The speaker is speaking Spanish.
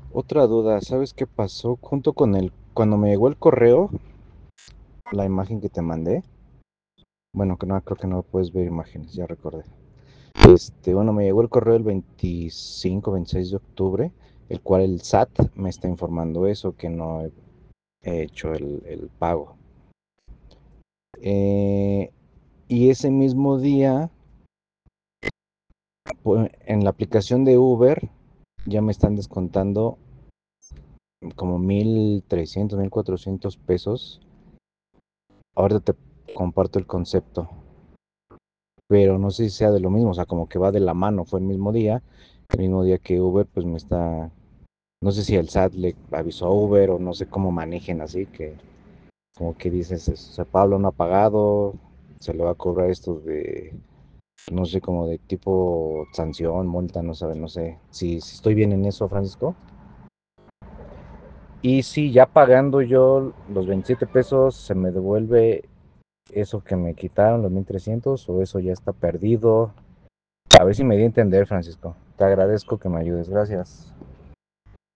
Otra duda, ¿sabes qué pasó? Cuando me llegó el correo, la imagen que te mandé, bueno, que no, creo que no puedes ver imágenes, ya recordé. Bueno, me llegó el correo el 25, 26 de octubre, el cual el SAT me está informando eso, que no he hecho el pago. Eh, y ese mismo día, pues, en la aplicación de Uber, ya me están descontando como 1,300, 1,400 pesos. Ahorita te comparto el concepto, pero no sé si sea de lo mismo, o sea, como que va de la mano, fue el mismo día que Uber, pues me está, no sé si el SAT le avisó a Uber o no sé cómo manejen así, que como que dices, Pablo no ha pagado, se le va a cobrar esto de, no sé, como de tipo sanción, multa, no sabe, no sé, si estoy bien en eso, Francisco. Y si ya pagando yo los 27 pesos, se me devuelve eso que me quitaron, los 1,300, o eso ya está perdido. A ver si me di a entender, Francisco. Te agradezco que me ayudes. Gracias.